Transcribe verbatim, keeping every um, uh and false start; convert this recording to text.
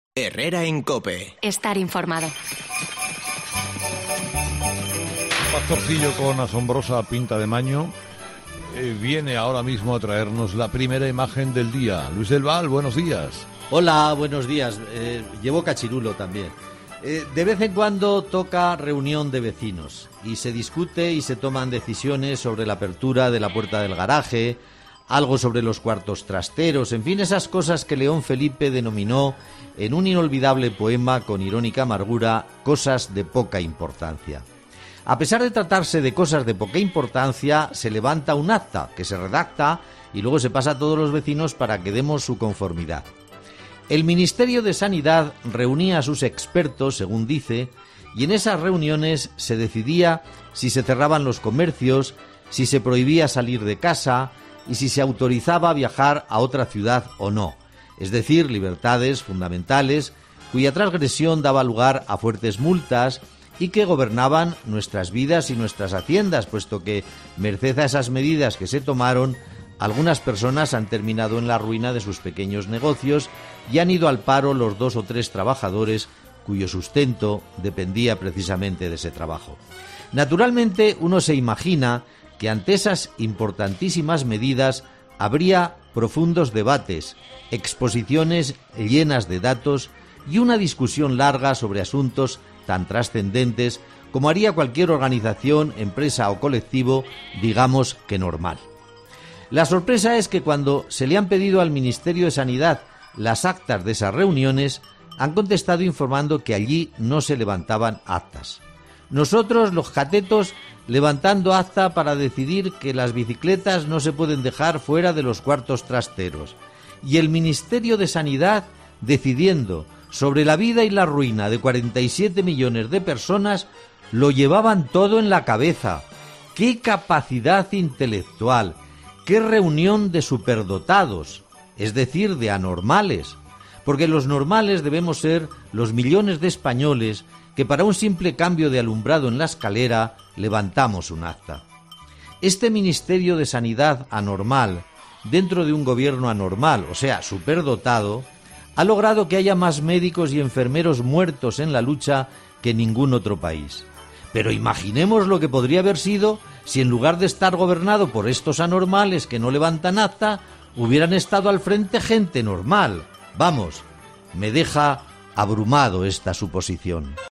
Herrera en COPE. Estar informado. Pastorcillo con asombrosa pinta de maño eh, viene ahora mismo a traernos la primera imagen del día. Luis del Val, buenos días. Hola, buenos días. Eh, llevo cachirulo también. Eh, de vez en cuando toca reunión de vecinos y se discute y se toman decisiones sobre la apertura de la puerta del garaje, algo sobre los cuartos trasteros, en fin, esas cosas que León Felipe denominó en un inolvidable poema con irónica amargura, cosas de poca importancia. A pesar de tratarse de cosas de poca importancia, se levanta un acta que se redacta y luego se pasa a todos los vecinos para que demos su conformidad. El Ministerio de Sanidad reunía a sus expertos, según dice, y en esas reuniones se decidía si se cerraban los comercios, si se prohibía salir de casa y si se autorizaba viajar a otra ciudad o no, es decir, libertades fundamentales cuya transgresión daba lugar a fuertes multas y que gobernaban nuestras vidas y nuestras haciendas, puesto que, merced a esas medidas que se tomaron, algunas personas han terminado en la ruina de sus pequeños negocios y han ido al paro los dos o tres trabajadores cuyo sustento dependía precisamente de ese trabajo. Naturalmente, uno se imagina que ante esas importantísimas medidas habría profundos debates, exposiciones llenas de datos y una discusión larga sobre asuntos tan trascendentes como haría cualquier organización, empresa o colectivo, digamos que normal. La sorpresa es que cuando se le han pedido al Ministerio de Sanidad las actas de esas reuniones, han contestado informando que allí no se levantaban actas. Nosotros, los catetos, levantando acta para decidir que las bicicletas no se pueden dejar fuera de los cuartos trasteros. Y el Ministerio de Sanidad decidiendo sobre la vida y la ruina de cuarenta y siete millones de personas, lo llevaban todo en la cabeza. ¡Qué capacidad intelectual! ¡Qué reunión de superdotados! Es decir, de anormales. Porque los normales debemos ser los millones de españoles que para un simple cambio de alumbrado en la escalera levantamos un acta. Este Ministerio de Sanidad anormal, dentro de un gobierno anormal, o sea, superdotado, ha logrado que haya más médicos y enfermeros muertos en la lucha que en ningún otro país. Pero imaginemos lo que podría haber sido si en lugar de estar gobernado por estos anormales que no levantan acta, hubieran estado al frente gente normal. Vamos, me deja abrumado esta suposición.